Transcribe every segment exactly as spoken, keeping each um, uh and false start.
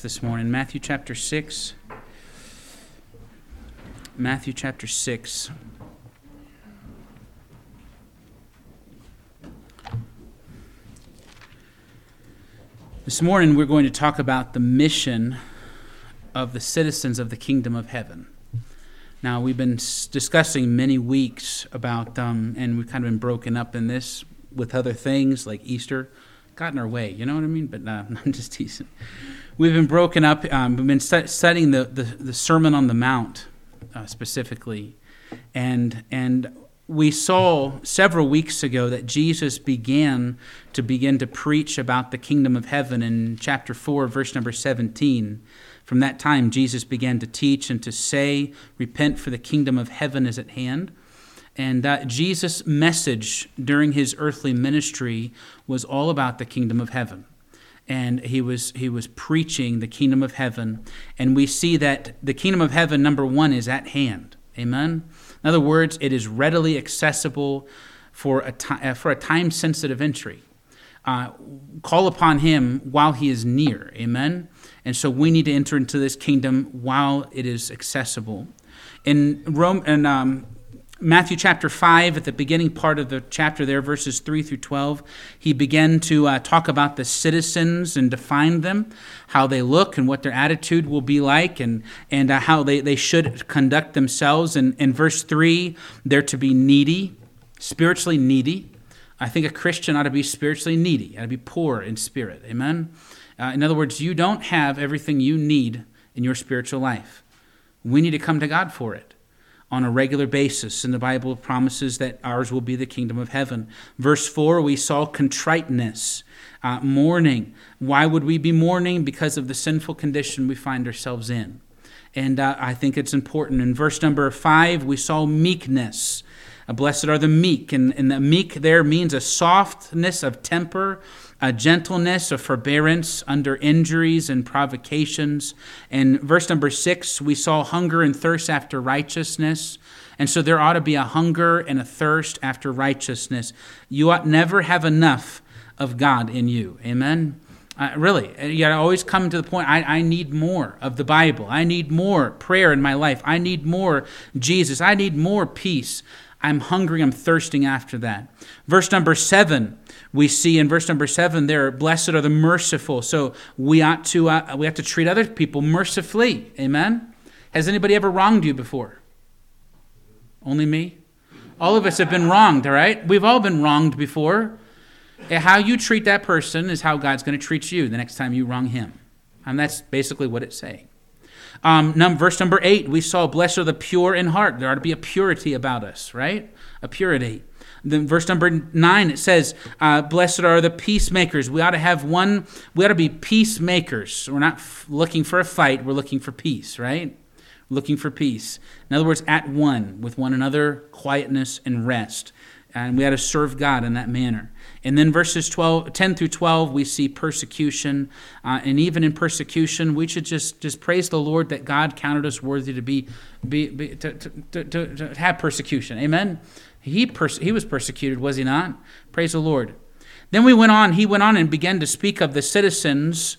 this morning. Matthew chapter six. Matthew chapter six. This morning we're going to talk about the mission of the citizens of the kingdom of heaven. Now, we've been discussing many weeks about, um, and we've kind of been broken up in this with other things like Easter. Got in our way, you know what I mean? But uh, I'm just teasing. We've been broken up. Um, we've been stu- studying the, the, the Sermon on the Mount uh, specifically. And and we saw several weeks ago that Jesus began to begin to preach about the kingdom of heaven in chapter four, verse number seventeen. From that time, Jesus began to teach and to say, repent, for the kingdom of heaven is at hand. And uh, Jesus' message during his earthly ministry was all about the kingdom of heaven. And he was he was preaching the kingdom of heaven. And we see that the kingdom of heaven, number one, is at hand. Amen? In other words, it is readily accessible for a, ti- for a time-sensitive entry. Uh, call upon him while he is near. Amen? And so we need to enter into this kingdom while it is accessible. In Rome, in um, Matthew chapter five, at the beginning part of the chapter there, verses three through twelve, he began to uh, talk about the citizens and define them, how they look and what their attitude will be like, and, and uh, how they, they should conduct themselves. And in verse three, they're to be needy, spiritually needy. I think a Christian ought to be spiritually needy, ought to be poor in spirit. Amen? Uh, in other words, you don't have everything you need in your spiritual life. We need to come to God for it on a regular basis, and the Bible promises that ours will be the kingdom of heaven. Verse four, we saw contriteness, uh, mourning. Why would we be mourning? Because of the sinful condition we find ourselves in. And uh, I think it's important. In verse number five, we saw meekness. Uh, blessed are the meek, and, and the meek there means a softness of temper, a gentleness, a forbearance under injuries and provocations. And verse number six, we saw hunger and thirst after righteousness. And so there ought to be a hunger and a thirst after righteousness. You ought never have enough of God in you. Amen? Uh, really, you got to always come to the point, I, I need more of the Bible. I need more prayer in my life. I need more Jesus. I need more peace. I'm hungry, I'm thirsting after that. Verse number seven, we see in verse number seven there, blessed are the merciful. So we ought to uh, we have to treat other people mercifully. Amen? Has anybody ever wronged you before? Only me? All of us have been wronged, all right? We've all been wronged before. How you treat that person is how God's going to treat you the next time you wrong him. And that's basically what it's saying. Um, num- verse number eight, we saw, blessed are the pure in heart. There ought to be a purity about us, right? A purity. Then verse number nine, it says, uh, blessed are the peacemakers. We ought to have one, we ought to be peacemakers. We're not f- looking for a fight, we're looking for peace, right? Looking for peace. In other words, at one with one another, quietness and rest. And we ought to serve God in that manner. And then verses twelve, ten through twelve, we see persecution. Uh, and even in persecution, we should just, just praise the Lord that God counted us worthy to be, be, be to, to, to, to have persecution. Amen? He perse- he was persecuted, was he not? Praise the Lord. Then we went on, he went on and began to speak of the citizens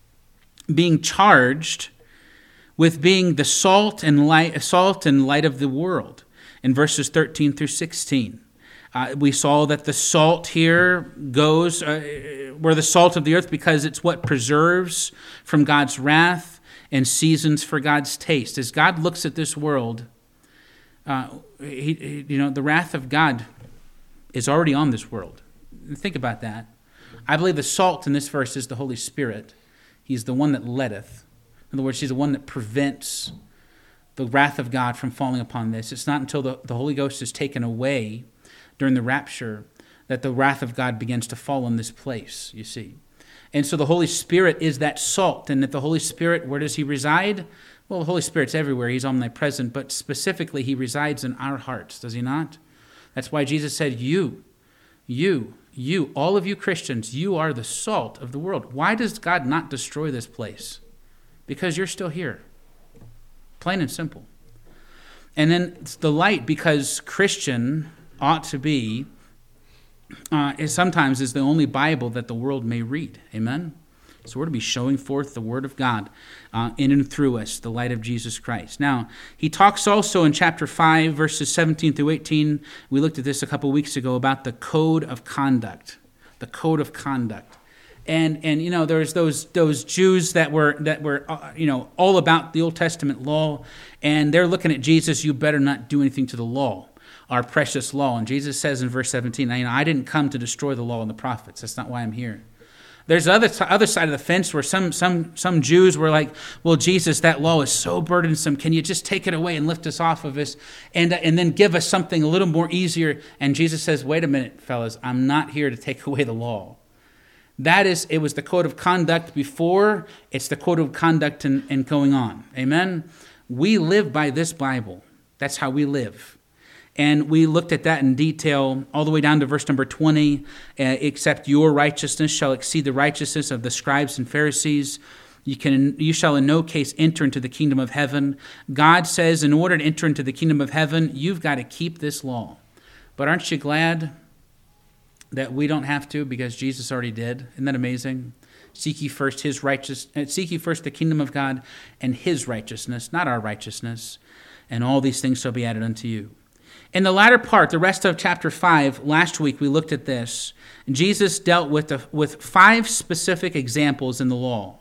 being charged with being the salt and light, salt and light of the world in verses thirteen through sixteen. Uh, we saw that the salt here goes, uh, we're the salt of the earth because it's what preserves from God's wrath and seasons for God's taste. As God looks at this world, uh, he, he, you know, the wrath of God is already on this world. Think about that. I believe the salt in this verse is the Holy Spirit. He's the one that letteth. In other words, he's the one that prevents the wrath of God from falling upon this. It's not until the, the Holy Ghost is taken away during the rapture that the wrath of God begins to fall on this place, you see. And so the Holy Spirit is that salt. And that the Holy Spirit, where does he reside? Well, the Holy Spirit's everywhere. He's omnipresent. But specifically, he resides in our hearts, does he not? That's why Jesus said, you, you, you, all of you Christians, you are the salt of the world. Why does God not destroy this place? Because you're still here. Plain and simple. And then it's the light, because Christian ought to be, uh, is sometimes is the only Bible that the world may read. Amen? So we're to be showing forth the Word of God uh, in and through us, the light of Jesus Christ. Now, he talks also in chapter five, verses seventeen through eighteen. We looked at this a couple weeks ago about the code of conduct. The code of conduct. And, and you know, there's those those Jews that were, that were uh, you know, all about the Old Testament law, and they're looking at Jesus, you better not do anything to the law, our precious law. And Jesus says in verse seventeen, you know, I didn't come to destroy the law and the prophets. That's not why I'm here. There's the other, other side of the fence where some, some, some Jews were like, well, Jesus, that law is so burdensome. Can you just take it away and lift us off of us and, and then give us something a little more easier? And Jesus says, wait a minute, fellas, I'm not here to take away the law. That is, it was the code of conduct before, it's the code of conduct and, and going on. Amen? We live by this Bible. That's how we live. And we looked at that in detail all the way down to verse number twenty. Uh, Except your righteousness shall exceed the righteousness of the scribes and Pharisees. You can, you shall in no case enter into the kingdom of heaven. God says in order to enter into the kingdom of heaven, you've got to keep this law. But aren't you glad that we don't have to because Jesus already did? Isn't that amazing? Seek ye first his righteous, seek ye first the kingdom of God and his righteousness, not our righteousness, and all these things shall be added unto you. In the latter part, the rest of chapter five, last week we looked at this. Jesus dealt with, the, with five specific examples in the law.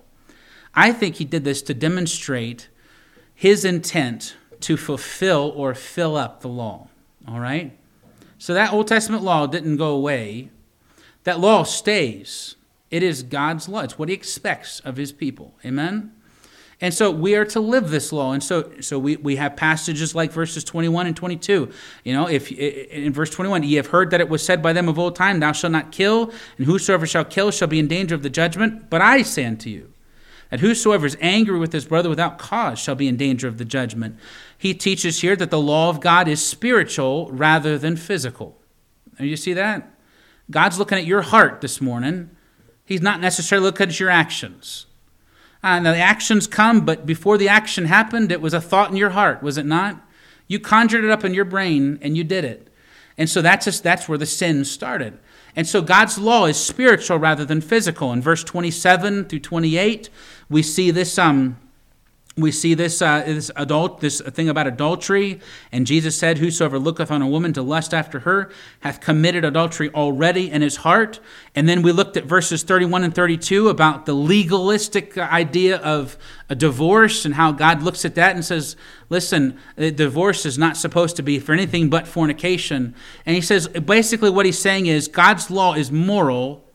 I think he did this to demonstrate his intent to fulfill or fill up the law. All right? So that Old Testament law didn't go away. That law stays. It is God's law. It's what he expects of his people. Amen? And so we are to live this law. And so so we, we have passages like verses twenty-one and twenty-two. You know, if in verse twenty-one, ye have heard that it was said by them of old time, thou shalt not kill, and whosoever shall kill shall be in danger of the judgment. But I say unto you, that whosoever is angry with his brother without cause shall be in danger of the judgment. He teaches here that the law of God is spiritual rather than physical. And you see that? God's looking at your heart this morning. He's not necessarily looking at your actions. Uh, now the actions come, but before the action happened, it was a thought in your heart, was it not? You conjured it up in your brain, and you did it. And so that's just, that's where the sin started. And so God's law is spiritual rather than physical. In verse twenty-seven through twenty-eight, we see this um, we see this uh, this adult this thing about adultery. And Jesus said, whosoever looketh on a woman to lust after her hath committed adultery already in his heart. And then we looked at verses thirty-one and thirty-two about the legalistic idea of a divorce and how God looks at that and says, listen, divorce is not supposed to be for anything but fornication. And he says, basically what he's saying is God's law is moral,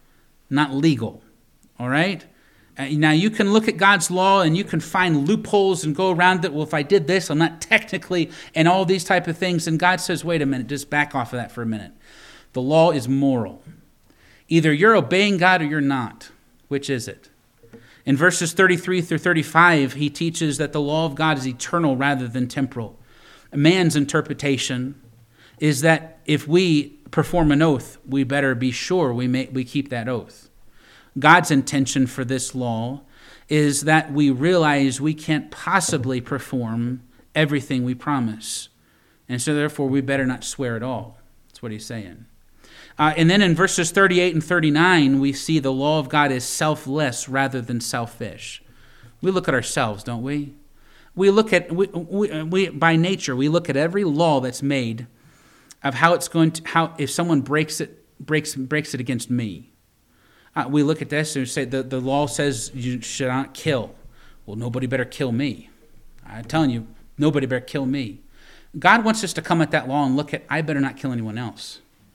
not legal. All right? Now, you can look at God's law and you can find loopholes and go around it. Well, if I did this, I'm not technically, and all these type of things. And God says, wait a minute, just back off of that for a minute. The law is moral. Either you're obeying God or you're not. Which is it? In verses thirty-three through thirty-five, he teaches that the law of God is eternal rather than temporal. A man's interpretation is that if we perform an oath, we better be sure we may, we keep that oath. God's intention for this law is that we realize we can't possibly perform everything we promise. And so therefore we better not swear at all. That's what he's saying. Uh, and then in verses thirty-eight and thirty-nine, we see the law of God is selfless rather than selfish. We look at ourselves, don't we? We look at, we, we, we by nature, we look at every law that's made of how it's going to, how if someone breaks it, breaks, breaks it against me. Uh, we look at this and say the, the law says you should not kill. Well, nobody better kill me. I'm telling you, nobody better kill me. God wants us to come at that law and look at, I better not kill anyone else.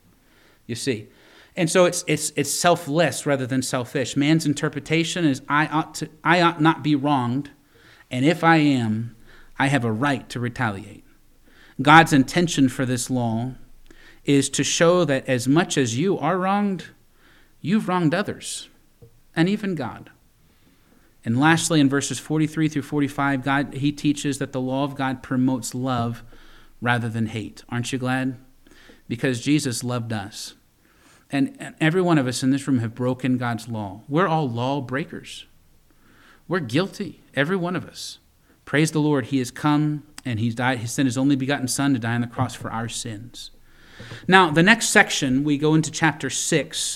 You see. And so it's it's it's selfless rather than selfish. Man's interpretation is I ought to I ought not be wronged, and if I am, I have a right to retaliate. God's intention for this law is to show that as much as you are wronged, you've wronged others, and even God. And lastly, in verses forty-three through forty-five, God he teaches that the law of God promotes love rather than hate. Aren't you glad? Because Jesus loved us. And, and every one of us in this room have broken God's law. We're all law breakers. We're guilty, every one of us. Praise the Lord, he has come and he's died. He sent his only begotten Son to die on the cross for our sins. Now, the next section, we go into chapter six.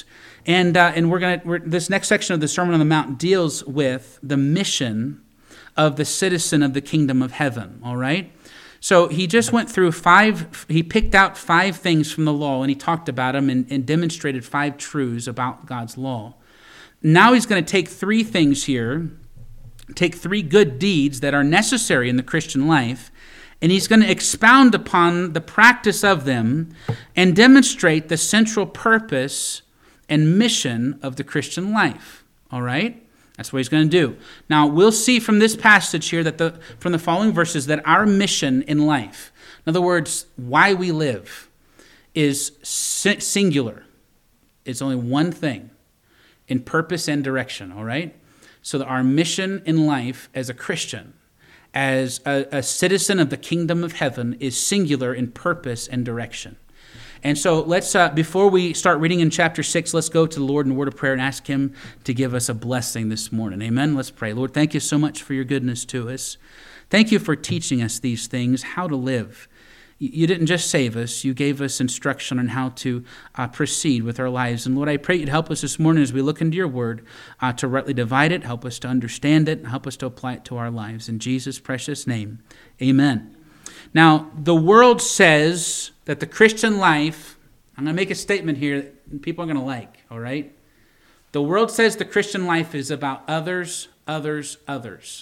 And uh, and we're gonna we're, this next section of the Sermon on the Mount deals with the mission of the citizen of the kingdom of heaven. All right. So he just went through five. He picked out five things from the law, and he talked about them and, and demonstrated five truths about God's law. Now he's going to take three things here, take three good deeds that are necessary in the Christian life, and he's going to expound upon the practice of them and demonstrate the central purpose and mission of the Christian life. All right? That's what he's going to do. Now, we'll see from this passage here, that the from the following verses, that our mission in life, in other words, why we live, is singular. It's only one thing, in purpose and direction, all right? So that our mission in life as a Christian, as a, a citizen of the kingdom of heaven, is singular in purpose and direction. And so let's, uh, before we start reading in chapter six, let's go to the Lord in a word of prayer and ask him to give us a blessing this morning. Amen? Let's pray. Lord, thank you so much for your goodness to us. Thank you for teaching us these things, how to live. You didn't just save us, you gave us instruction on how to uh, proceed with our lives. And Lord, I pray you'd help us this morning as we look into your word uh, to rightly divide it, help us to understand it, and help us to apply it to our lives. In Jesus' precious name, amen. Now, the world says that the Christian life, I'm going to make a statement here that people are going to like, all right? The world says the Christian life is about others, others, others.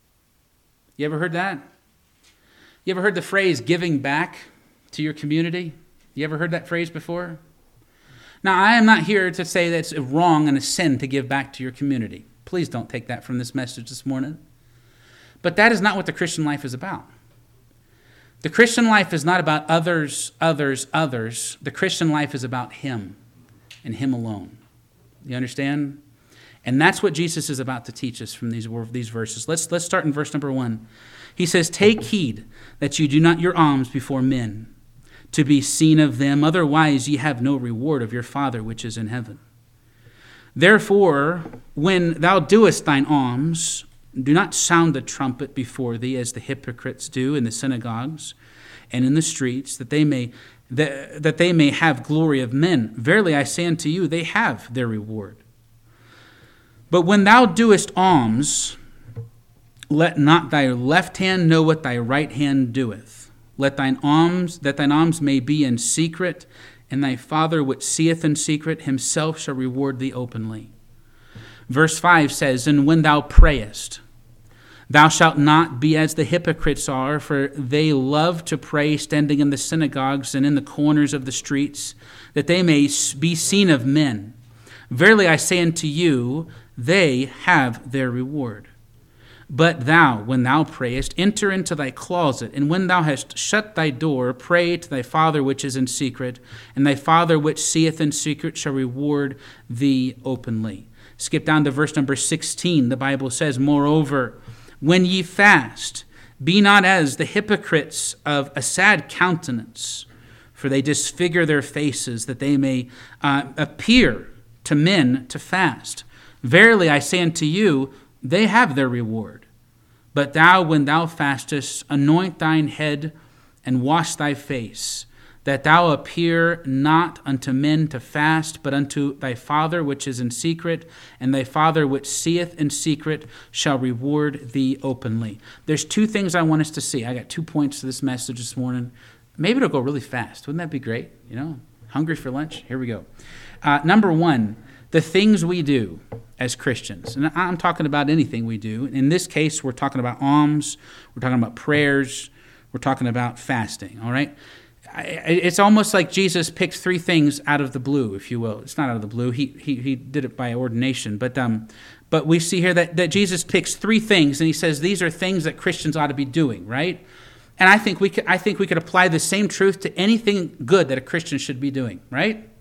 You ever heard that? You ever heard the phrase giving back to your community? You ever heard that phrase before? Now, I am not here to say that it's wrong and a sin to give back to your community. Please don't take that from this message this morning. But that is not what the Christian life is about. The Christian life is not about others, others, others. The Christian life is about him and him alone. You understand? And that's what Jesus is about to teach us from these, these verses. Let's, let's start in verse number one. He says, "Take heed that you do not your alms before men, to be seen of them. Otherwise ye have no reward of your Father which is in heaven. Therefore, when thou doest thine alms, do not sound the trumpet before thee, as the hypocrites do in the synagogues and in the streets, that they may that, that they may have glory of men. Verily I say unto you, they have their reward. But when thou doest alms, let not thy left hand know what thy right hand doeth. Let thine alms, that thine alms may be in secret, and thy Father which seeth in secret himself shall reward thee openly." Verse five says, "And when thou prayest, thou shalt not be as the hypocrites are, for they love to pray standing in the synagogues and in the corners of the streets, that they may be seen of men. Verily I say unto you, they have their reward. But thou, when thou prayest, enter into thy closet, and when thou hast shut thy door, pray to thy Father which is in secret, and thy Father which seeth in secret shall reward thee openly." Skip down to verse number sixteen. The Bible says, "Moreover, when ye fast, be not as the hypocrites of a sad countenance, for they disfigure their faces, that they may uh, appear to men to fast. Verily I say unto you, they have their reward. But thou, when thou fastest, anoint thine head and wash thy face, that thou appear not unto men to fast, but unto thy Father which is in secret, and thy Father which seeth in secret shall reward thee openly." There's two things I want us to see. I got two points to this message this morning. Maybe it'll go really fast. Wouldn't that be great? You know, hungry for lunch? Here we go. Uh, number one, the things we do as Christians. And I'm talking about anything we do. In this case, we're talking about alms. We're talking about prayers. We're talking about fasting, all right? It's almost like Jesus picked three things out of the blue, if you will. It's not out of the blue. He he, he did it by ordination. But um, but we see here that, that Jesus picks three things, and he says these are things that Christians ought to be doing, right? And I think we could, I think we could apply the same truth to anything good that a Christian should be doing, right?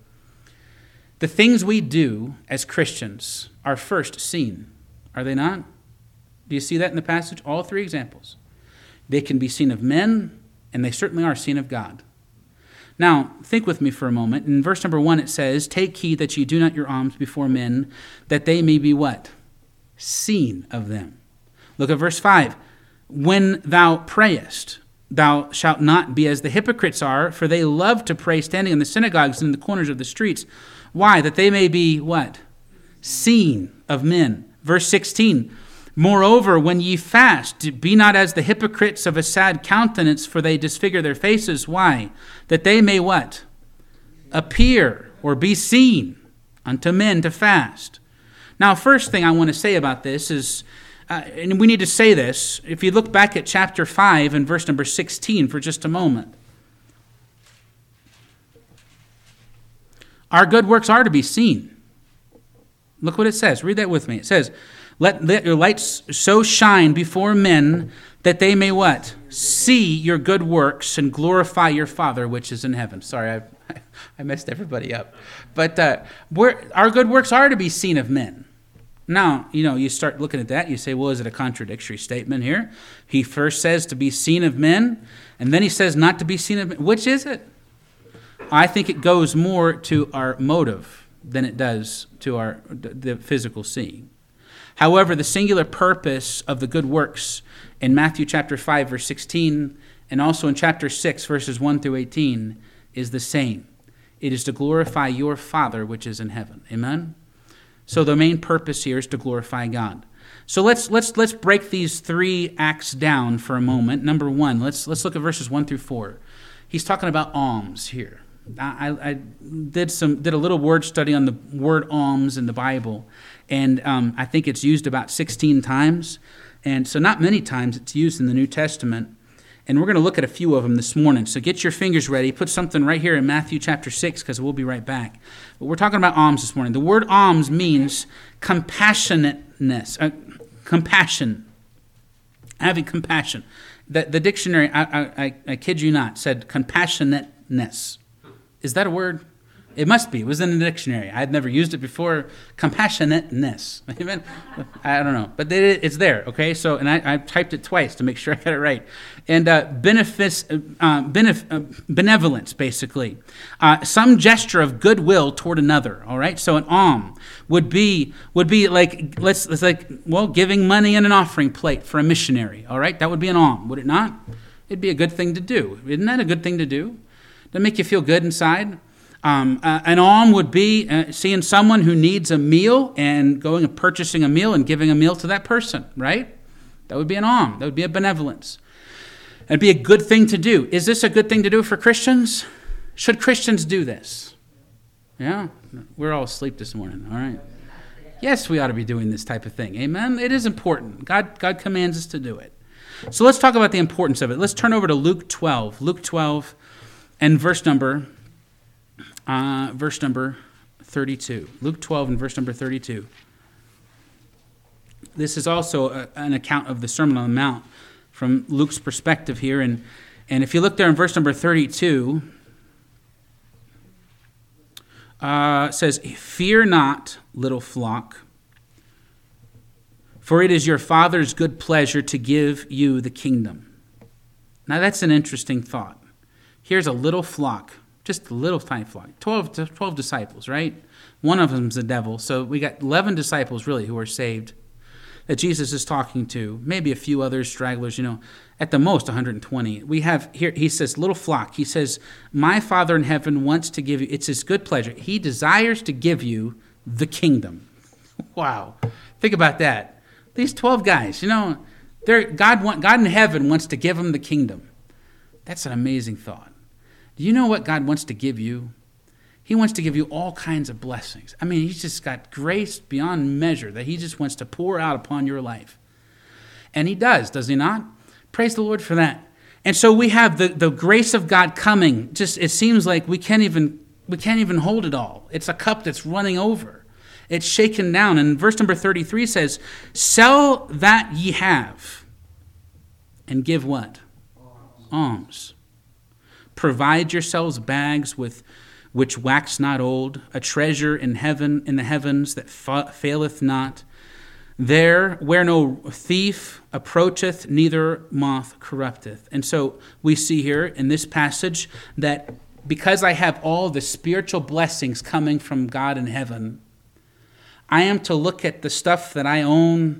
The things we do as Christians are first seen, are they not? Do you see that in the passage? All three examples. They can be seen of men, and they certainly are seen of God. Now, think with me for a moment. In verse number one, it says, "Take heed that ye do not your alms before men, that they may be" what? Seen of them. Look at verse five. "When thou prayest." thou shalt not be as the hypocrites are, for they love to pray standing in the synagogues and in the corners of the streets. Why? That they may be what? Seen of men. Verse sixteen, moreover, when ye fast, be not as the hypocrites of a sad countenance, for they disfigure their faces. Why? That they may what? Appear or be seen unto men to fast. Now, first thing I want to say about this is, uh, and we need to say this, if you look back at chapter five and verse number sixteen for just a moment. Our good works are to be seen. Look what it says. Read that with me. It says, let, let your lights so shine before men that they may what? See your good works and glorify your Father which is in heaven. Sorry, I I messed everybody up. But uh, we're, our good works are to be seen of men. Now, you know, you start looking at that, you say, well, is it a contradictory statement here? He first says to be seen of men, and then he says not to be seen of men. Which is it? I think it goes more to our motive than it does to our the physical seeing. However, the singular purpose of the good works in Matthew chapter five, verse sixteen, and also in chapter six, verses one through eighteen, is the same. It is to glorify your Father which is in heaven. Amen? So the main purpose here is to glorify God. So let's let's let's break these three acts down for a moment. Number one, let's let's look at verses one through four. He's talking about alms here. I, I did some did a little word study on the word alms in the Bible, and um, I think it's used about sixteen times, and so not many times it's used in the New Testament. And we're going to look at a few of them this morning. So get your fingers ready. Put something right here in Matthew chapter six, because we'll be right back. But we're talking about alms this morning. The word alms means compassionateness, uh, compassion, having compassion. The, the dictionary, I, I, I, I kid you not, said compassionateness. Is that a word? It must be. It was in the dictionary. I had never used it before. Compassionateness. Amen? I don't know. But it's there, okay? So, and I, I typed it twice to make sure I got it right. And uh, benefice, uh, benef, uh, benevolence, basically. Uh, some gesture of goodwill toward another, all right? So an alm would be would be like, let's, let's like, well, giving money in an offering plate for a missionary, all right? That would be an alm, would it not? It'd be a good thing to do. Isn't that a good thing to do? Doesn't it make you feel good inside? Um, uh, an alm would be uh, seeing someone who needs a meal and going and purchasing a meal and giving a meal to that person, right? That would be an alm. That would be a benevolence. It'd be a good thing to do. Is this a good thing to do for Christians? Should Christians do this? Yeah? We're all asleep this morning, all right? Yes, we ought to be doing this type of thing. Amen? It is important. God, God commands us to do it. So let's talk about the importance of it. Let's turn over to Luke twelve. Luke twelve and verse number... Uh, verse number thirty-two. Luke twelve and verse number thirty-two. This is also a, an account of the Sermon on the Mount from Luke's perspective here. And, and if you look there in verse number thirty-two, uh, it says, "Fear not, little flock, for it is your Father's good pleasure to give you the kingdom." Now that's an interesting thought. Here's a little flock. Just a little tiny flock. twelve, twelve disciples, right? One of them's the devil. So we got eleven disciples, really, who are saved that Jesus is talking to. Maybe a few others, stragglers, you know. At the most, one hundred twenty. We have here, he says, little flock. He says, my Father in heaven wants to give you, it's his good pleasure. He desires to give you the kingdom. Wow. Think about that. These twelve guys, you know, they're, God, want, God in heaven wants to give them the kingdom. That's an amazing thought. Do you know what God wants to give you? He wants to give you all kinds of blessings. I mean, he's just got grace beyond measure that he just wants to pour out upon your life. And he does, does he not? Praise the Lord for that. And so we have the, the grace of God coming. Just it seems like we can't even we can't even hold it all. It's a cup that's running over. It's shaken down. And verse number thirty-three says, "Sell that ye have, and give what? Alms. Provide yourselves bags with which wax not old, a treasure in heaven in the heavens that fa- faileth not, there where no thief approacheth, neither moth corrupteth." And so we see here in this passage that because I have all the spiritual blessings coming from God in heaven, I am to look at the stuff that I own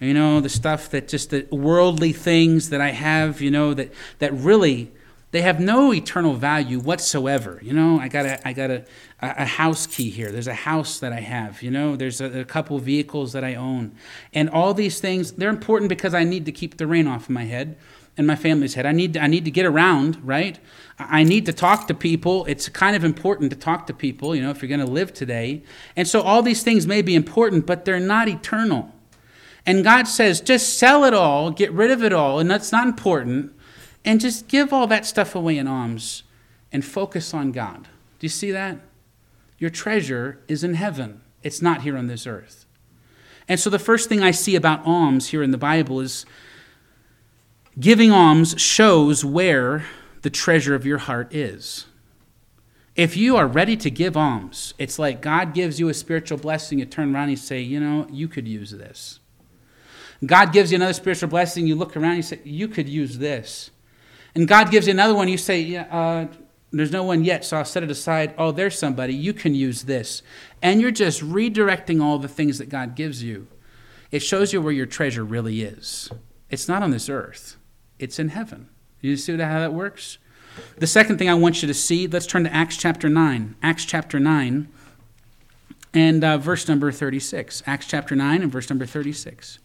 You know, the stuff that just the worldly things that I have, you know, that, that really, they have no eternal value whatsoever. You know, I got a, I got a, a house key here. There's a house that I have, you know, there's a, a couple vehicles that I own. And all these things, they're important because I need to keep the rain off of my head and my family's head. I need to, I need to get around, right? I need to talk to people. It's kind of important to talk to people, you know, if you're going to live today. And so all these things may be important, but they're not eternal. And God says, just sell it all, get rid of it all, and that's not important, and just give all that stuff away in alms and focus on God. Do you see that? Your treasure is in heaven. It's not here on this earth. And so the first thing I see about alms here in the Bible is giving alms shows where the treasure of your heart is. If you are ready to give alms, it's like God gives you a spiritual blessing, you turn around and you say, you know, you could use this. God gives you another spiritual blessing, you look around and you say, you could use this. And God gives you another one, you say, yeah, uh, there's no one yet, so I'll set it aside. Oh, there's somebody, you can use this. And you're just redirecting all the things that God gives you. It shows you where your treasure really is. It's not on this earth. It's in heaven. You see how that works? The second thing I want you to see, let's turn to Acts chapter nine. Acts chapter nine and uh, verse number thirty-six. Acts chapter nine and verse number thirty-six.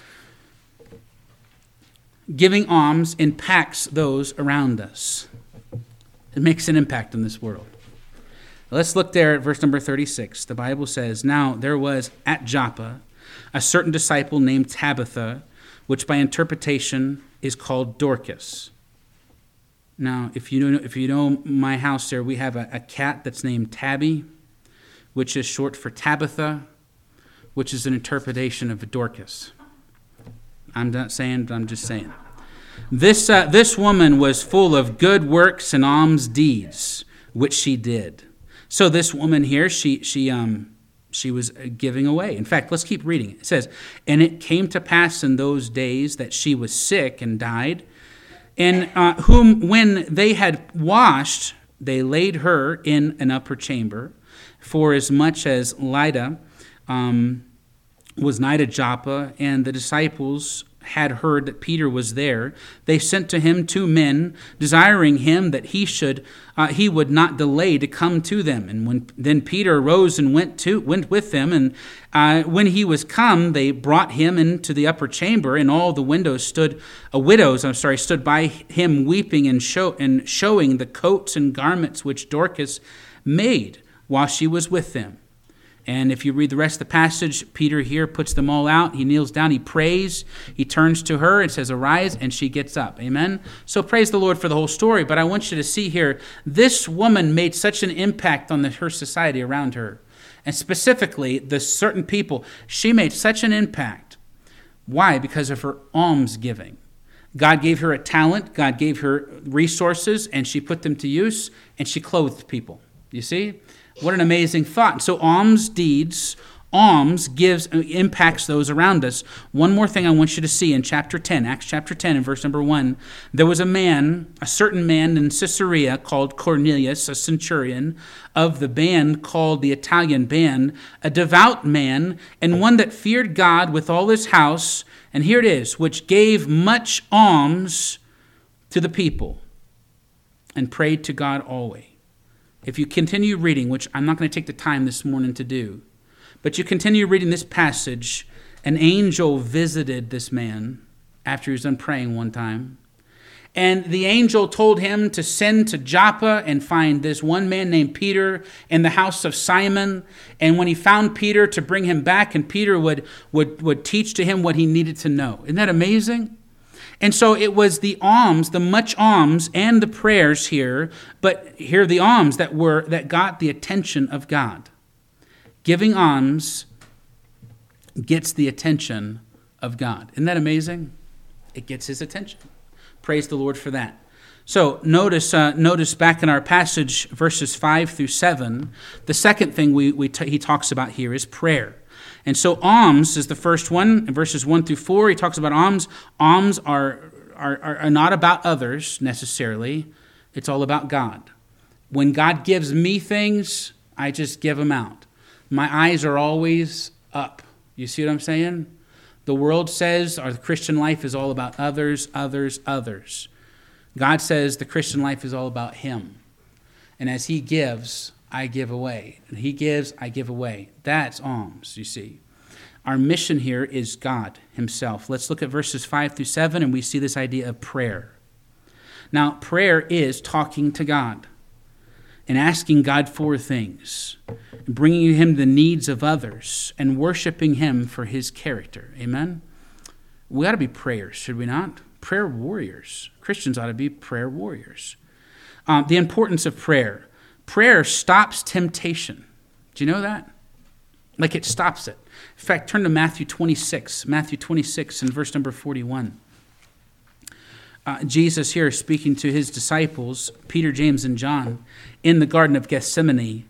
Giving alms impacts those around us. It makes an impact in this world. Let's look there at verse number thirty-six. The Bible says, now there was at Joppa a certain disciple named Tabitha, which by interpretation is called Dorcas. Now, if you know, if you know my house there, we have a, a cat that's named Tabby, which is short for Tabitha, which is an interpretation of Dorcas. I'm not saying, but I'm just saying. This uh, this woman was full of good works and alms deeds, which she did. So this woman here, she she um she was giving away. In fact, let's keep reading. It says, and it came to pass in those days that she was sick and died, and uh, whom when they had washed, they laid her in an upper chamber, for as much as Lydda um, was nigh to Joppa, and the disciples had heard that Peter was there, they sent to him two men, desiring him that he should uh, he would not delay to come to them. And when then Peter arose and went to went with them, and uh, when he was come, they brought him into the upper chamber, and all the windows stood uh, widows. I'm sorry, stood by him weeping and show and showing the coats and garments which Dorcas made while she was with them. And if you read the rest of the passage, Peter here puts them all out. He kneels down, he prays, he turns to her and says, arise, and she gets up. Amen? So praise the Lord for the whole story. But I want you to see here, this woman made such an impact on the, her society around her. And specifically, the certain people, she made such an impact. Why? Because of her alms giving. God gave her a talent, God gave her resources, and she put them to use, and she clothed people. You see? What an amazing thought. So alms deeds, alms gives, impacts those around us. One more thing I want you to see in chapter ten, Acts chapter ten and verse number one. There was a man, a certain man in Caesarea called Cornelius, a centurion of the band called the Italian band, a devout man, and one that feared God with all his house. And here it is, which gave much alms to the people and prayed to God always. If you continue reading, which I'm not going to take the time this morning to do, but you continue reading this passage, an angel visited this man after he was done praying one time. And the angel told him to send to Joppa and find this one man named Peter in the house of Simon. And when he found Peter, to bring him back, and Peter would, would, would teach to him what he needed to know. Isn't that amazing? And so it was the alms, the much alms and the prayers here, but here are the alms that were that got the attention of God. Giving alms gets the attention of God. Isn't that amazing? It gets his attention. Praise the Lord for that. So notice uh, notice back in our passage, verses five through seven, the second thing we, we t- he talks about here is prayer. And so alms is the first one. In verses one through four, he talks about alms. Alms are, are, are not about others necessarily. It's all about God. When God gives me things, I just give them out. My eyes are always up. You see what I'm saying? The world says our Christian life is all about others, others, others. God says the Christian life is all about him. And as he gives, I give away. And he gives, I give away. That's alms, you see. Our mission here is God himself. Let's look at verses five through seven, and we see this idea of prayer. Now, prayer is talking to God and asking God for things, and bringing him the needs of others, and worshiping him for his character. Amen? We ought to be prayers, should we not? Prayer warriors. Christians ought to be prayer warriors. Um, the importance of prayer. Prayer stops temptation. Do you know that? Like it stops it. In fact, turn to Matthew twenty-six. Matthew twenty-six and verse number forty-one. Uh, Jesus here speaking to his disciples, Peter, James, and John, in the Garden of Gethsemane.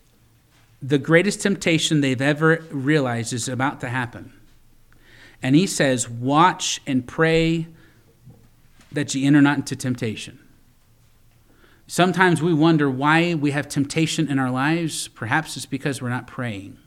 The greatest temptation they've ever realized is about to happen. And he says, watch and pray that ye enter not into temptation. Sometimes we wonder why we have temptation in our lives. Perhaps it's because we're not praying.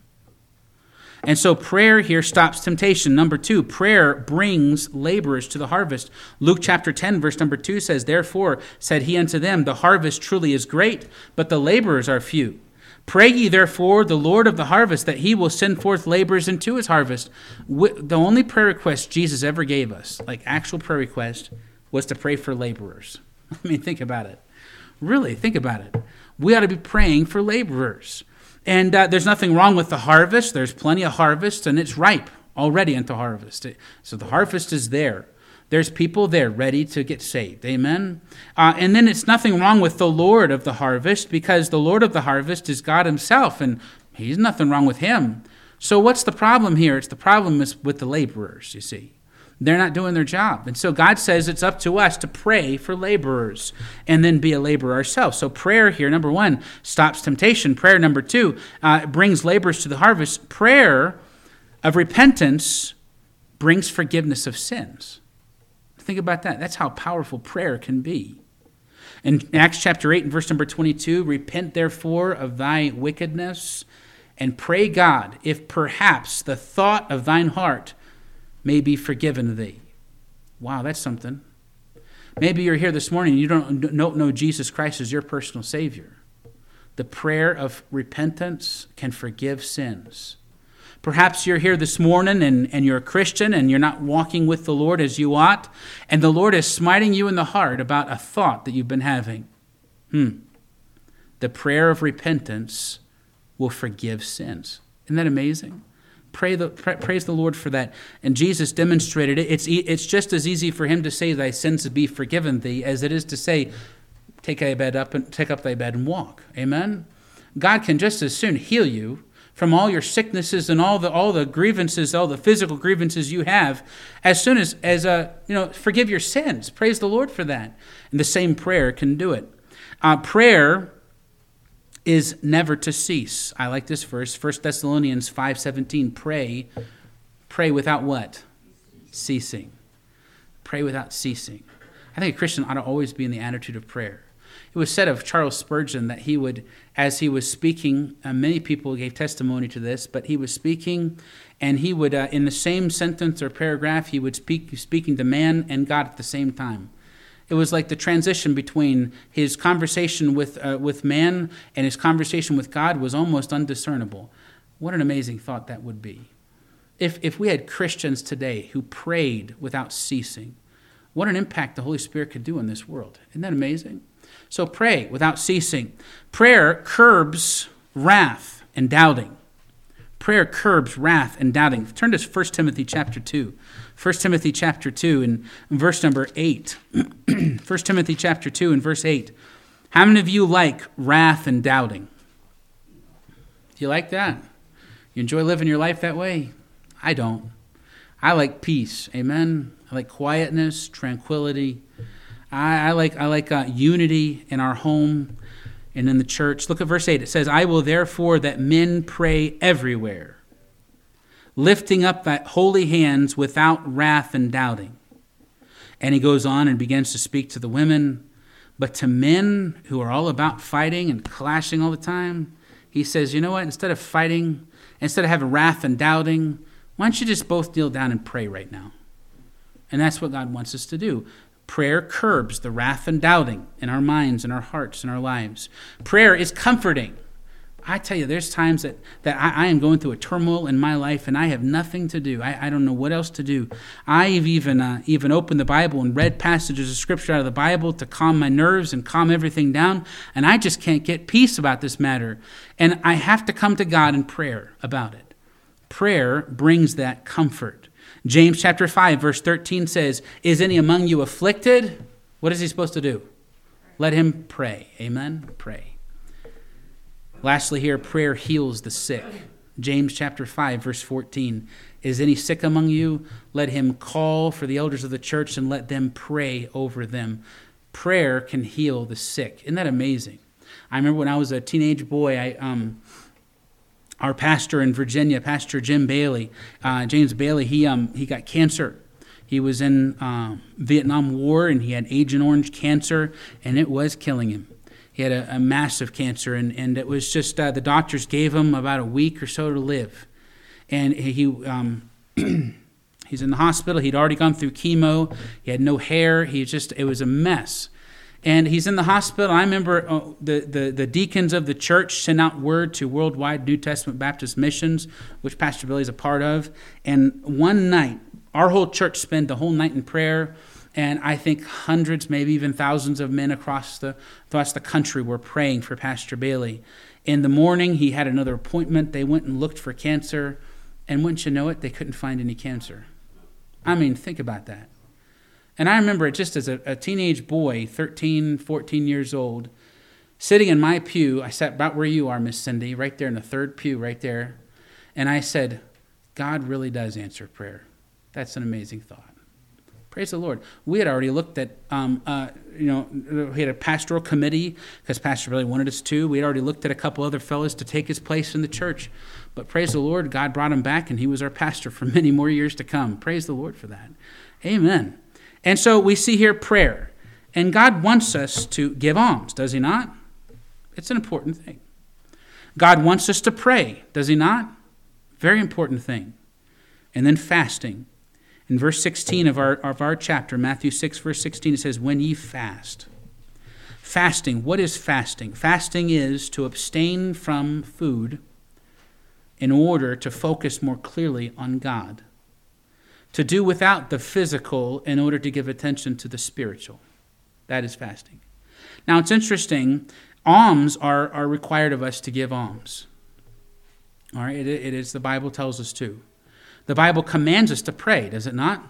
And so prayer here stops temptation. Number two, prayer brings laborers to the harvest. Luke chapter ten, verse number two says, therefore said he unto them, the harvest truly is great, but the laborers are few. Pray ye therefore the Lord of the harvest that he will send forth laborers into his harvest. The only prayer request Jesus ever gave us, like actual prayer request, was to pray for laborers. I mean, think about it. Really, think about it. We ought to be praying for laborers. And uh, there's nothing wrong with the harvest. There's plenty of harvest, and it's ripe already into harvest. So the harvest is there. There's people there ready to get saved. Amen? Uh, and then it's nothing wrong with the Lord of the harvest, because the Lord of the harvest is God himself, and he's nothing wrong with him. So what's the problem here? It's the problem is with the laborers, you see. They're not doing their job. And so God says it's up to us to pray for laborers and then be a laborer ourselves. So prayer here, number one, stops temptation. Prayer, number two, uh, brings laborers to the harvest. Prayer of repentance brings forgiveness of sins. Think about that. That's how powerful prayer can be. In Acts chapter eight and verse number twenty-two, repent therefore of thy wickedness and pray God, if perhaps the thought of thine heart may be forgiven thee. Wow, that's something. Maybe you're here this morning and you don't, don't know Jesus Christ as your personal Savior. The prayer of repentance can forgive sins. Perhaps you're here this morning and, and you're a Christian and you're not walking with the Lord as you ought, and the Lord is smiting you in the heart about a thought that you've been having. Hmm. The prayer of repentance will forgive sins. Isn't that amazing? Pray the, pra- praise the Lord for that. And Jesus demonstrated it. It's, e- it's just as easy for him to say, thy sins be forgiven thee, as it is to say, take thy bed up and take up thy bed and walk. Amen? God can just as soon heal you from all your sicknesses and all the all the grievances, all the physical grievances you have, as soon as, as uh, you know, forgive your sins. Praise the Lord for that. And the same prayer can do it. Uh, prayer is never to cease. I like this verse, First Thessalonians five seventeen. Pray, pray without what? Ceasing. Pray without ceasing. I think a Christian ought to always be in the attitude of prayer. It was said of Charles Spurgeon that he would, as he was speaking, uh, many people gave testimony to this, but he was speaking, and he would, uh, in the same sentence or paragraph, he would speak speaking to man and God at the same time. It was like the transition between his conversation with uh, with man and his conversation with God was almost undiscernible. What an amazing thought that would be. If if we had Christians today who prayed without ceasing, what an impact the Holy Spirit could do in this world. Isn't that amazing? So pray without ceasing. Prayer curbs wrath and doubting. Prayer curbs wrath and doubting. Turn to First Timothy chapter two. First Timothy chapter two and verse number eight. First Timothy chapter two and verse eight. How many of you like wrath and doubting? Do you like that? You enjoy living your life that way? I don't. I like peace. Amen. I like quietness, tranquility. I, I like I like uh, unity in our home and in the church. Look at verse eight. It says, I will therefore that men pray everywhere, lifting up thy holy hands without wrath and doubting. And he goes on and begins to speak to the women. But to men who are all about fighting and clashing all the time, he says, you know what? Instead of fighting, instead of having wrath and doubting, Why don't you just both kneel down and pray right now? And that's what God wants us to do. Prayer curbs the wrath and doubting in our minds and our hearts and our lives. Prayer is comforting. I tell you, there's times that, that I, I am going through a turmoil in my life and I have nothing to do. I, I don't know what else to do. I've even uh, even opened the Bible and read passages of Scripture out of the Bible to calm my nerves and calm everything down, and I just can't get peace about this matter. And I have to come to God in prayer about it. Prayer brings that comfort. James chapter five, verse thirteen says, is any among you afflicted? What is he supposed to do? Let him pray. Amen? Pray. Lastly here, prayer heals the sick. James chapter five, verse fourteen. Is any sick among you? Let him call for the elders of the church and let them pray over them. Prayer can heal the sick. Isn't that amazing? I remember when I was a teenage boy, I um. Our pastor in Virginia, Pastor Jim Bailey, uh, James Bailey, he um he got cancer. He was in uh, Vietnam War and he had Agent Orange cancer, and it was killing him. He had a, a massive cancer, and, and it was just uh, the doctors gave him about a week or so to live. And he um he's in the hospital. He'd already gone through chemo. He had no hair. He just it was a mess. And he's in the hospital. I remember uh, the, the, the deacons of the church sent out word to Worldwide New Testament Baptist Missions, which Pastor Billy is a part of. And one night, our whole church spent the whole night in prayer. And I think hundreds, maybe even thousands of men across the, across the country were praying for Pastor Bailey. In the morning, he had another appointment. They went and looked for cancer. And wouldn't you know it, they couldn't find any cancer. I mean, think about that. And I remember it just as a, a teenage boy, thirteen, fourteen years old, sitting in my pew. I sat about where you are, Miss Cindy, right there in the third pew right there. And I said, God really does answer prayer. That's an amazing thought. Praise the Lord. We had already looked at, um, uh, you know, we had a pastoral committee because Pastor Billy wanted us to. We had already looked at a couple other fellows to take his place in the church. But praise the Lord, God brought him back and he was our pastor for many more years to come. Praise the Lord for that. Amen. And so we see here prayer. And God wants us to give alms, does he not? It's an important thing. God wants us to pray, does he not? Very important thing. And then fasting. In verse sixteen of our, of our chapter, Matthew six, verse sixteen, it says, when ye fast. Fasting, what is fasting? Fasting is to abstain from food in order to focus more clearly on God. To do without the physical in order to give attention to the spiritual. That is fasting. Now, it's interesting. Alms are, are required of us to give alms. All right, it, it is, the Bible tells us to. The Bible commands us to pray, does it not?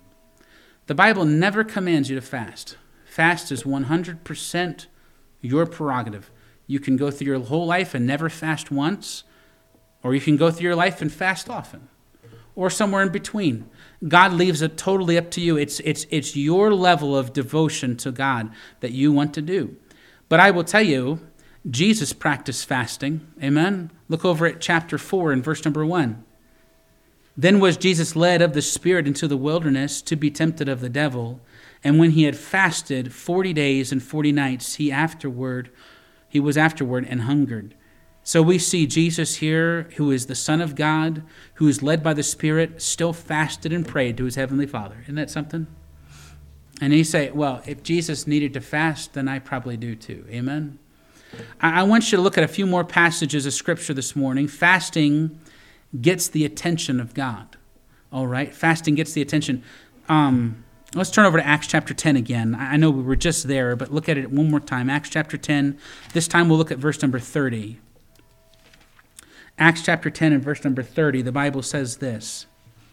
The Bible never commands you to fast. Fast is one hundred percent your prerogative. You can go through your whole life and never fast once, or you can go through your life and fast often, or somewhere in between. God leaves it totally up to you. It's, it's, it's your level of devotion to God that you want to do. But I will tell you, Jesus practiced fasting. Amen? Look over at chapter four and verse number one. Then was Jesus led of the Spirit into the wilderness to be tempted of the devil. And when he had fasted forty days and forty nights, he afterward, he was afterward and hungered. So we see Jesus here, who is the Son of God, who is led by the Spirit, still fasted and prayed to his Heavenly Father. Isn't that something? And you say, well, if Jesus needed to fast, then I probably do too. Amen? I want you to look at a few more passages of Scripture this morning. Fasting gets the attention of God. All right? Fasting gets the attention. Um, let's turn over to Acts chapter ten again. I know we were just there, but look at it one more time. Acts chapter ten. This time we'll look at verse number thirty. Acts chapter ten and verse number thirty, the Bible says this.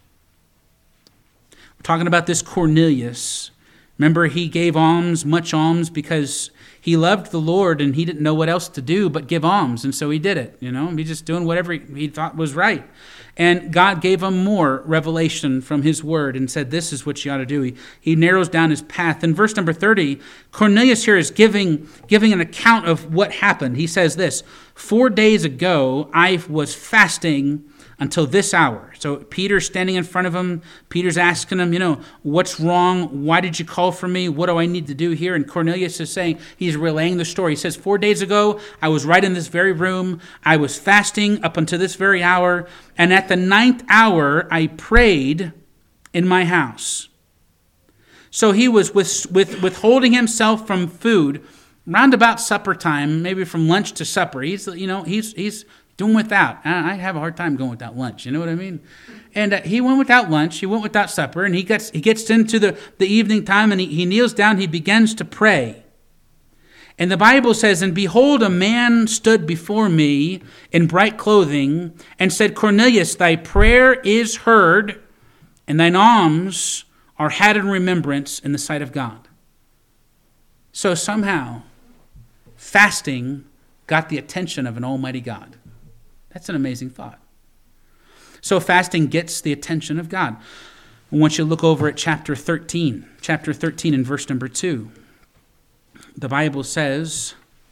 We're talking about this Cornelius. Remember, he gave alms, much alms, because he loved the Lord and he didn't know what else to do but give alms. And so he did it, you know. He's just doing whatever he, he thought was right. And God gave him more revelation from his word and said, this is what you ought to do. He, he narrows down his path. In verse number thirty, Cornelius here is giving, giving an account of what happened. He says this, four days ago I was fasting until this hour. So Peter's standing in front of him. Peter's asking him, you know, what's wrong? Why did you call for me? What do I need to do here? And Cornelius is saying, he's relaying the story. He says, four days ago, I was right in this very room. I was fasting up until this very hour. And at the ninth hour, I prayed in my house. So he was with, with, withholding himself from food round about supper time, maybe from lunch to supper. He's, you know, he's, he's, doing without. I have a hard time going without lunch. You know what I mean? And uh, he went without lunch. He went without supper. And he gets he gets into the, the evening time and he, he kneels down. He begins to pray. And the Bible says, and behold, a man stood before me in bright clothing and said, Cornelius, thy prayer is heard and thine alms are had in remembrance in the sight of God. So somehow, fasting got the attention of an almighty God. That's an amazing thought. So fasting gets the attention of God. I want you to look over at chapter thirteen. Chapter thirteen and verse number two. The Bible says,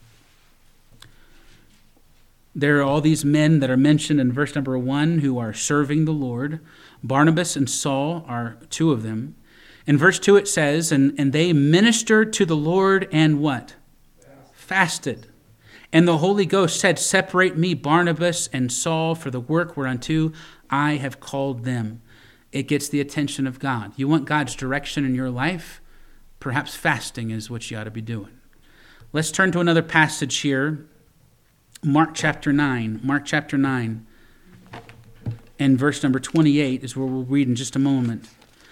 there are all these men that are mentioned in verse number one who are serving the Lord. Barnabas and Saul are two of them. In verse two it says, and, and they ministered to the Lord and what? Fasted. And the Holy Ghost said, separate me, Barnabas and Saul, for the work whereunto I have called them. It gets the attention of God. You want God's direction in your life? Perhaps fasting is what you ought to be doing. Let's turn to another passage here. Mark chapter nine. Mark chapter nine. And verse number twenty-eight is where we'll read in just a moment.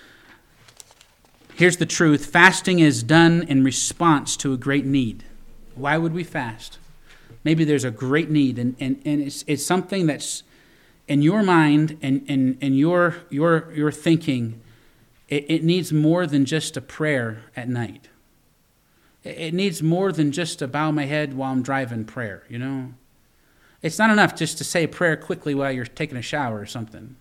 Here's the truth. Fasting is done in response to a great need. Why would we fast? Maybe there's a great need, and, and, and it's it's something that's in your mind and, and, and your your your thinking. It, it needs more than just a prayer at night. It, it needs more than just to bow my head while I'm driving prayer, you know? It's not enough just to say a prayer quickly while you're taking a shower or something.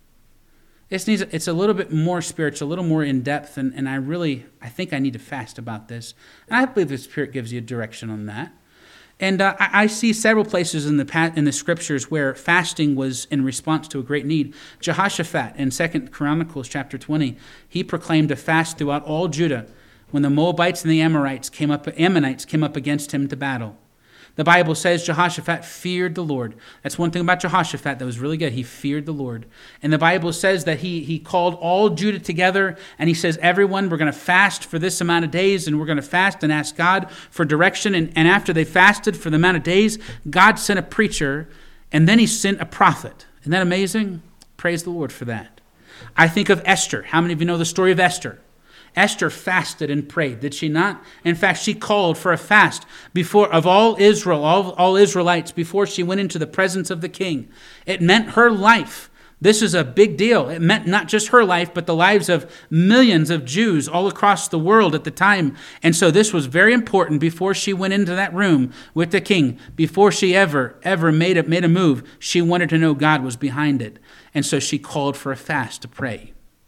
It needs, it's a little bit more spiritual, a little more in-depth, and, and I really, I think I need to fast about this. And I believe the Spirit gives you direction on that. And uh, I, I see several places in the in the Scriptures where fasting was in response to a great need. Jehoshaphat in Second Chronicles chapter twenty, he proclaimed a fast throughout all Judah when the Moabites and the Amorites came up, Ammonites came up against him to battle. The Bible says Jehoshaphat feared the Lord. That's one thing about Jehoshaphat that was really good. He feared the Lord. And the Bible says that he, he called all Judah together, and he says, everyone, we're going to fast for this amount of days, and we're going to fast and ask God for direction. And, and after they fasted for the amount of days, God sent a preacher, and then he sent a prophet. Isn't that amazing? Praise the Lord for that. I think of Esther. How many of you know the story of Esther? Esther fasted and prayed, did she not? In fact, she called for a fast before of all Israel, all, all Israelites, before she went into the presence of the king. It meant her life. This is a big deal. It meant not just her life, but the lives of millions of Jews all across the world at the time. And so this was very important before she went into that room with the king. Before she ever, ever made a, made a move, she wanted to know God was behind it. And so she called for a fast to pray.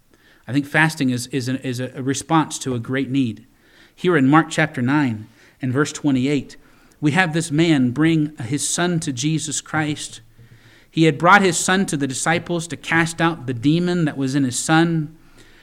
I think fasting is, is, an, is a response to a great need. Here in Mark chapter nine and verse twenty-eight, we have this man bring his son to Jesus Christ. He had brought his son to the disciples to cast out the demon that was in his son,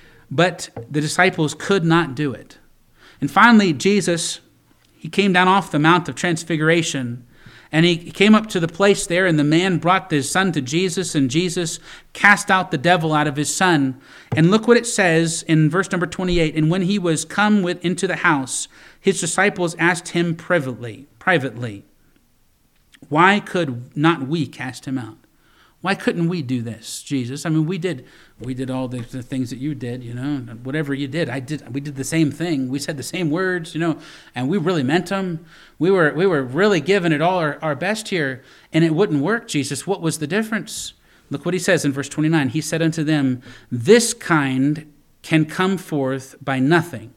but the disciples could not do it. And finally, Jesus, he came down off the Mount of Transfiguration, and he came up to the place there, and the man brought his son to Jesus, and Jesus cast out the devil out of his son. And look what it says in verse number twenty-eight. And when he was come with into the house, his disciples asked him privately, privately, why could not we cast him out? Why couldn't we do this, Jesus? I mean, we did we did all the, the things that you did, you know, whatever you did. I did. We did the same thing. We said the same words, you know, and we really meant them. We were we were really giving it all our, our best here, and it wouldn't work, Jesus. What was the difference? Look what he says in verse twenty-nine. He said unto them, this kind can come forth by nothing,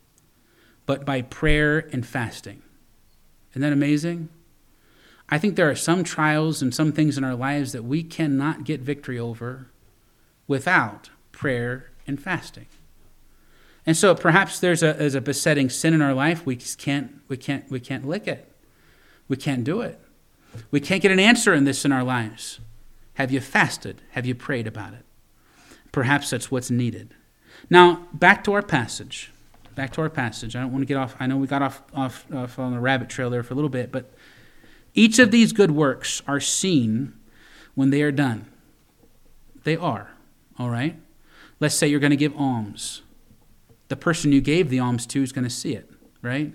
but by prayer and fasting. Isn't that amazing? I think there are some trials and some things in our lives that we cannot get victory over without prayer and fasting. And so perhaps there's a, there's a besetting sin in our life. We just can't, we can't, we can't lick it. We can't do it. We can't get an answer in this in our lives. Have you fasted? Have you prayed about it? Perhaps that's what's needed. Now, back to our passage. Back to our passage. I don't want to get off. I know we got off, off, off on the rabbit trail there for a little bit, but each of these good works are seen when they are done. They are, all right? Let's say you're going to give alms. The person you gave the alms to is going to see it, right?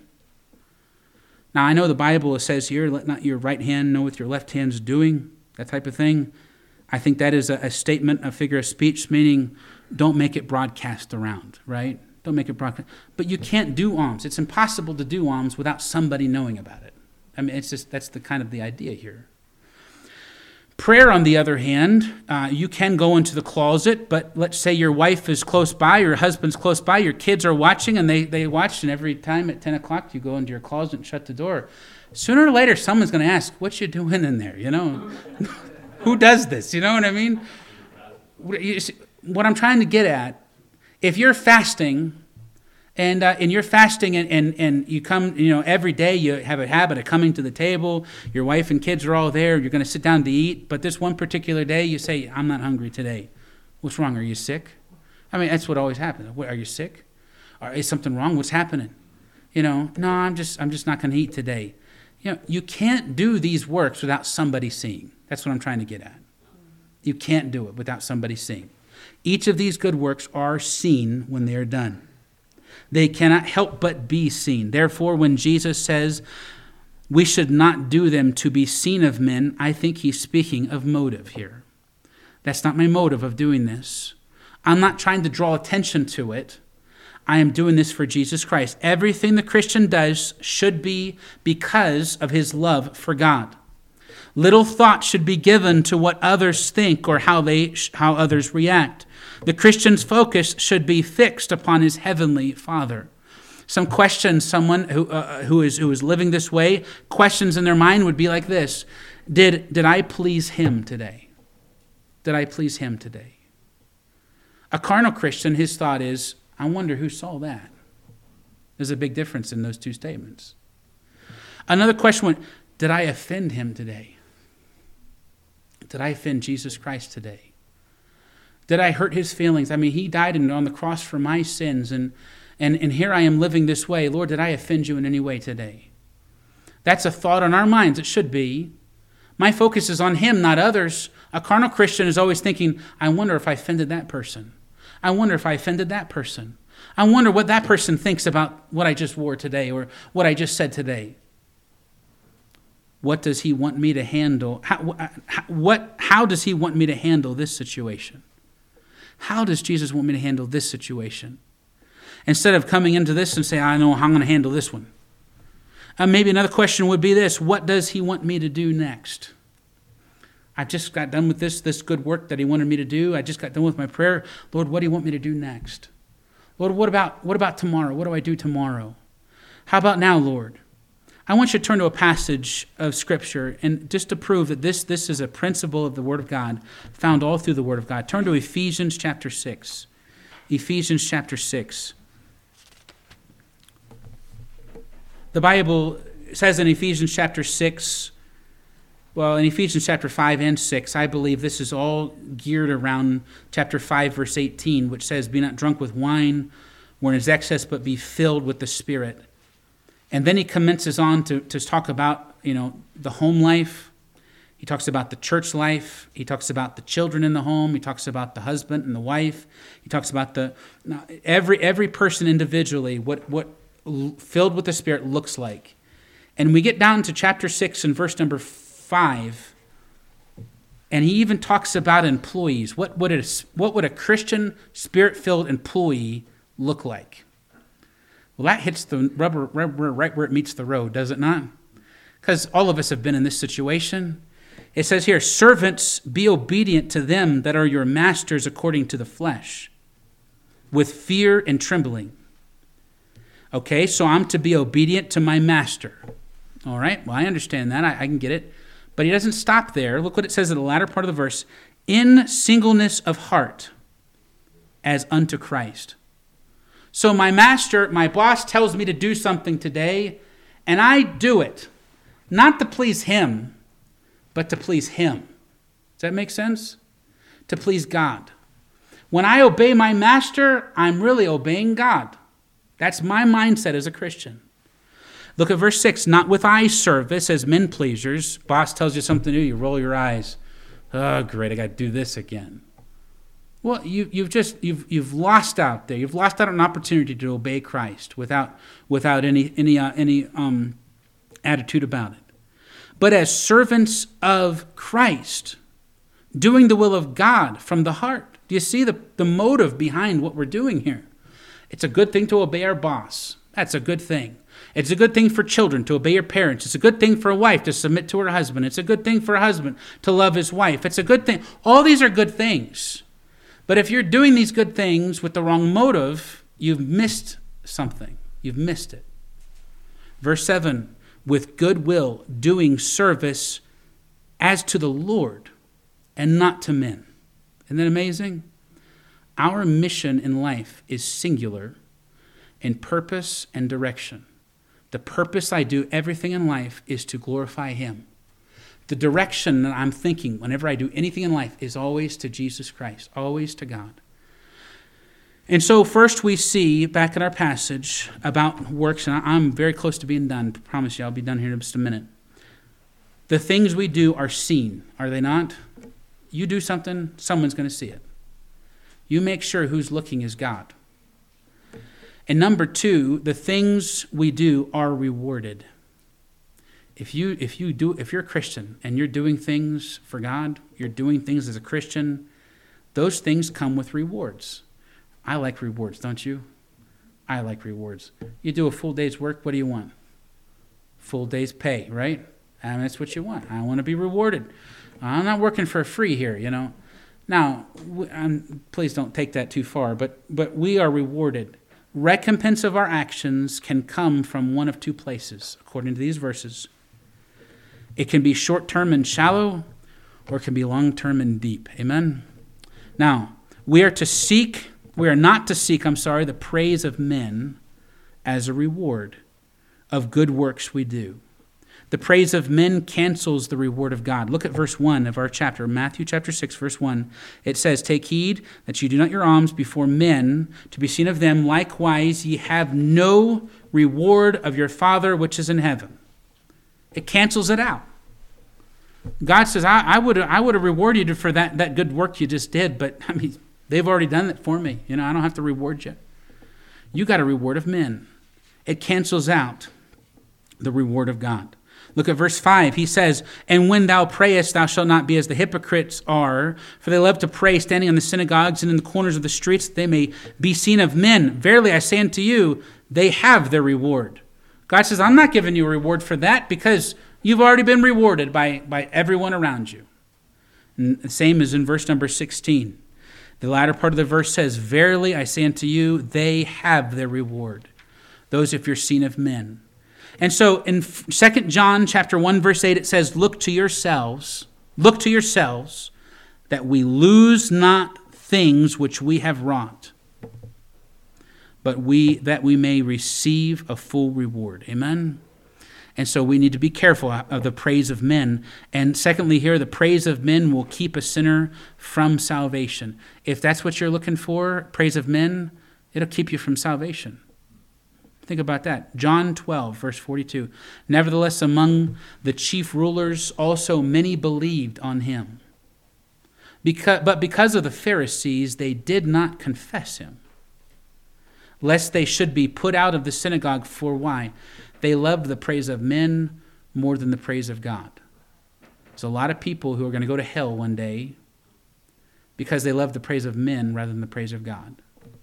Now, I know the Bible says here, let not your right hand know what your left hand's doing, that type of thing. I think that is a, a statement, a figure of speech, meaning don't make it broadcast around, right? Don't make it broadcast. But you can't do alms. It's impossible to do alms without somebody knowing about it. I mean, it's just, that's the kind of the idea here. Prayer, on the other hand, uh, you can go into the closet, but let's say your wife is close by, your husband's close by, your kids are watching, and they, they watch, and every time at ten o'clock you go into your closet and shut the door. Sooner or later, someone's going to ask, what you doing in there, you know? Who does this, you know what I mean? What I'm trying to get at, if you're fasting, And uh, and you're fasting and, and, and you come, you know, every day you have a habit of coming to the table. Your wife and kids are all there. You're going to sit down to eat. But this one particular day you say, I'm not hungry today. What's wrong? Are you sick? I mean, that's what always happens. What, are you sick? Or is something wrong? What's happening? You know, no, I'm just I'm just not going to eat today. You know, you can't do these works without somebody seeing. That's what I'm trying to get at. You can't do it without somebody seeing. Each of these good works are seen when they are done. They cannot help but be seen. Therefore, when Jesus says we should not do them to be seen of men, I think he's speaking of motive here. That's not my motive of doing this. I'm not trying to draw attention to it. I am doing this for Jesus Christ. Everything the Christian does should be because of his love for God. Little thought should be given to what others think or how they how others react. The Christian's focus should be fixed upon his heavenly Father. Some questions, someone who uh, who is who is living this way, questions in their mind would be like this: Did did I please him today? Did I please him today? A carnal Christian, his thought is, I wonder who saw that. There's a big difference in those two statements. Another question went, did I offend him today? Did I offend Jesus Christ today? Did I hurt his feelings? I mean, he died on the cross for my sins, and, and, and here I am living this way. Lord, did I offend you in any way today? That's a thought on our minds. It should be. My focus is on him, not others. A carnal Christian is always thinking, I wonder if I offended that person. I wonder if I offended that person. I wonder what that person thinks about what I just wore today or what I just said today. What does he want me to handle? How, how, what, how does he want me to handle this situation? How does Jesus want me to handle this situation? Instead of coming into this and say, I know how I'm going to handle this one. Uh, maybe another question would be this: what does he want me to do next? I just got done with this, this good work that he wanted me to do. I just got done with my prayer. Lord, what do you want me to do next? Lord, what about, what about tomorrow? What do I do tomorrow? How about now, Lord? I want you to turn to a passage of Scripture, and just to prove that this, this is a principle of the Word of God, found all through the Word of God. Turn to Ephesians chapter six. Ephesians chapter six. The Bible says in Ephesians chapter six, well, in Ephesians chapter five and six, I believe this is all geared around chapter five, verse eighteen, which says, be not drunk with wine, wherein is excess, but be filled with the Spirit. And then he commences on to, to talk about, you know, the home life. He talks about the church life. He talks about the children in the home. He talks about the husband and the wife. He talks about the every every person individually, what what filled with the Spirit looks like. And we get down to chapter six and verse number five, and he even talks about employees. What would a, what would a Christian Spirit-filled employee look like? Well, that hits the rubber, rubber right where it meets the road, does it not? Because all of us have been in this situation. It says here, servants, be obedient to them that are your masters according to the flesh, with fear and trembling. Okay, so I'm to be obedient to my master. All right, well, I understand that. I, I can get it. But he doesn't stop there. Look what it says in the latter part of the verse. In singleness of heart, as unto Christ. So my master, my boss tells me to do something today, and I do it, not to please him, but to please him. Does that make sense? To please God. When I obey my master, I'm really obeying God. That's my mindset as a Christian. Look at verse six. Not with eye service as men pleasers. Boss tells you something new, you roll your eyes. Oh, great, I got to do this again. Well, you, you've just you've you've lost out there. You've lost out on an opportunity to obey Christ without without any any uh, any um, attitude about it. But as servants of Christ, doing the will of God from the heart. Do you see the, the motive behind what we're doing here? It's a good thing to obey our boss. That's a good thing. It's a good thing for children to obey your parents. It's a good thing for a wife to submit to her husband. It's a good thing for a husband to love his wife. It's a good thing. All these are good things. But if you're doing these good things with the wrong motive, you've missed something. You've missed it. Verse seven, with good will, doing service as to the Lord and not to men. Isn't that amazing? Our mission in life is singular in purpose and direction. The purpose I do everything in life is to glorify Him. The direction that I'm thinking whenever I do anything in life is always to Jesus Christ, always to God. And so first we see back in our passage about works, and I'm very close to being done. I promise you I'll be done here in just a minute. The things we do are seen, are they not? You do something, someone's going to see it. You make sure who's looking is God. And number two, the things we do are rewarded. If you if you do if you're a Christian and you're doing things for God, you're doing things as a Christian, those things come with rewards. I like rewards, don't you? I like rewards. You do a full day's work, what do you want? Full day's pay, right? And that's what you want. I want to be rewarded. I'm not working for free here, you know. Now, I'm, please don't take that too far, but but we are rewarded. Recompense of our actions can come from one of two places, according to these verses. It can be short-term and shallow, or it can be long-term and deep. Amen? Now, we are to seek, we are not to seek, I'm sorry, the praise of men as a reward of good works we do. The praise of men cancels the reward of God. Look at verse one of our chapter, Matthew chapter six, verse one. It says, take heed that you do not your alms before men to be seen of them. Likewise, ye have no reward of your Father which is in heaven. It cancels it out. God says, I, I would I would have rewarded you for that, that good work you just did, but I mean, they've already done it for me. You know, I don't have to reward you. You got a reward of men. It cancels out the reward of God. Look at verse five. He says, and when thou prayest, thou shalt not be as the hypocrites are, for they love to pray standing in the synagogues and in the corners of the streets, that they may be seen of men. Verily I say unto you, they have their reward. God says, I'm not giving you a reward for that because you've already been rewarded by, by everyone around you. And the same as in verse number sixteen. The latter part of the verse says, verily I say unto you, they have their reward. Those if you're seen of men. And so in Second John chapter one, verse eight, it says, look to yourselves, look to yourselves, that we lose not things which we have wrought, but we that we may receive a full reward. Amen? And so we need to be careful of the praise of men. And secondly here, the praise of men will keep a sinner from salvation. If that's what you're looking for, praise of men, it'll keep you from salvation. Think about that. John twelve, verse forty-two. Nevertheless, among the chief rulers also many believed on him. Because, but because of the Pharisees, they did not confess him, lest they should be put out of the synagogue. For why? They loved the praise of men more than the praise of God. There's a lot of people who are going to go to hell one day because they love the praise of men rather than the praise of God.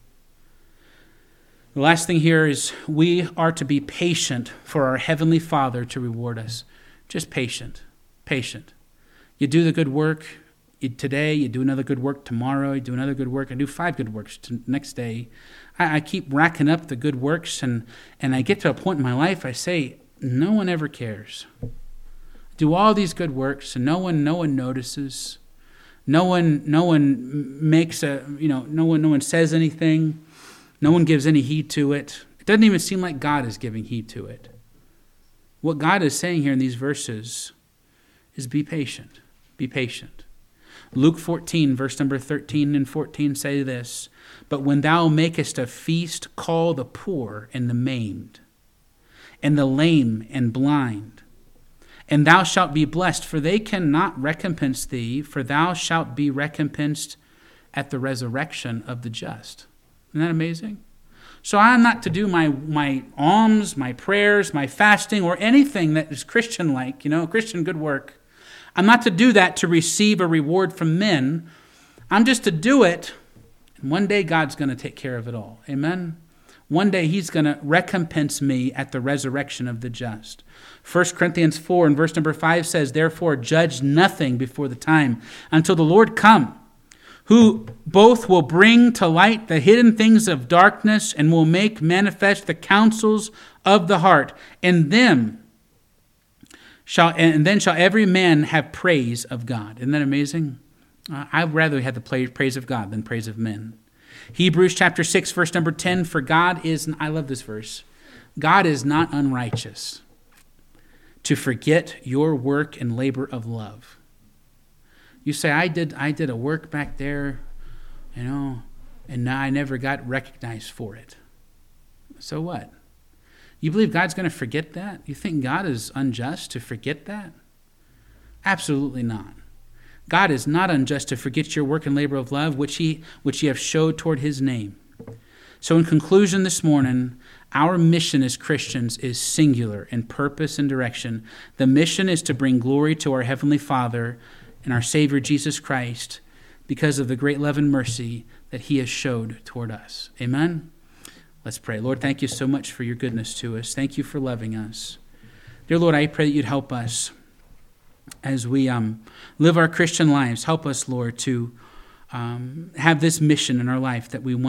The last thing here is we are to be patient for our Heavenly Father to reward us. Just patient, patient. You do the good work you, today, you do another good work tomorrow, you do another good work, I do five good works to next day. I, I keep racking up the good works, and, and I get to a point in my life, I say, no one ever cares. Do all these good works, and no one, no one notices. No one, no one makes a, you know, no one, no one says anything. No one gives any heed to it. It doesn't even seem like God is giving heed to it. What God is saying here in these verses is be patient. Be patient. Luke fourteen, verse number thirteen and fourteen say this, "But when thou makest a feast, call the poor and the maimed, and the lame and blind, and thou shalt be blessed, for they cannot recompense thee, for thou shalt be recompensed at the resurrection of the just." Isn't that amazing? So I'm not to do my, my alms, my prayers, my fasting, or anything that is Christian-like, you know, Christian good work. I'm not to do that to receive a reward from men. I'm just to do it, and one day God's going to take care of it all. Amen? One day he's going to recompense me at the resurrection of the just. First Corinthians four and verse number five says, "Therefore judge nothing before the time until the Lord come, who both will bring to light the hidden things of darkness and will make manifest the counsels of the heart. And them shall, and then shall every man have praise of God." Isn't that amazing? Uh, I'd rather have the praise of God than praise of men. Hebrews chapter six, verse number ten, "For God is," I love this verse, "God is not unrighteous to forget your work and labor of love." You say, I did I did a work back there, you know, and now I never got recognized for it. So what? You believe God's going to forget that? You think God is unjust to forget that? Absolutely not. God is not unjust to forget your work and labor of love, which he which ye have showed toward his name. So in conclusion this morning, our mission as Christians is singular in purpose and direction. The mission is to bring glory to our Heavenly Father and our Savior Jesus Christ because of the great love and mercy that he has showed toward us. Amen? Let's pray. Lord, thank you so much for your goodness to us. Thank you for loving us. Dear Lord, I pray that you'd help us as we um, live our Christian lives. Help us, Lord, to um, have this mission in our life that we want